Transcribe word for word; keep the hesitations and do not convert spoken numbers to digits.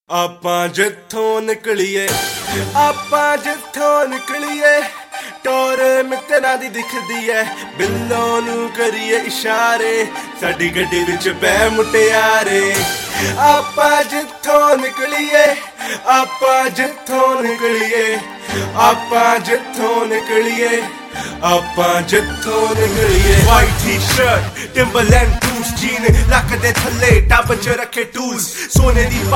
ਆਪਾਂ ਜਿੱਥੋਂ ਨਿਕਲੀਏ ਆਪਾਂ ਜਿੱਥੋਂ ਨਿਕਲੀਏ ਟੋਰ ਮਿੱਤਰਾਂ ਦੀ ਦਿਖਦੀ ਐ ਬਿੱਲੋਂ ਨੂੰ ਕਰੀਏ ਇਸ਼ਾਰੇ ਸਾਡੀ ਗੱਡੀ ਵਿੱਚ ਬੈ ਮੁਟਿਆਰੇ ਆਪਾਂ ਜਿੱਥੋਂ ਨਿਕਲੀਏ ਆਪਾਂ ਜਿੱਥੋਂ ਨਿਕਲੀਏ ਆਪਾਂ ਜਿੱਥੋਂ ਨਿਕਲੀਏ ਆਪਾਂ ਜਿੱਥੋਂ ਨਿਕਲੀਏ white T shirt Timberland boots jean ਲੱਕ ਦੇ ਥੱਲੇ ਟੱਬ ਚ ਰੱਖੇ ਟੂਲਸ ਸੋਨੇ ਦੀ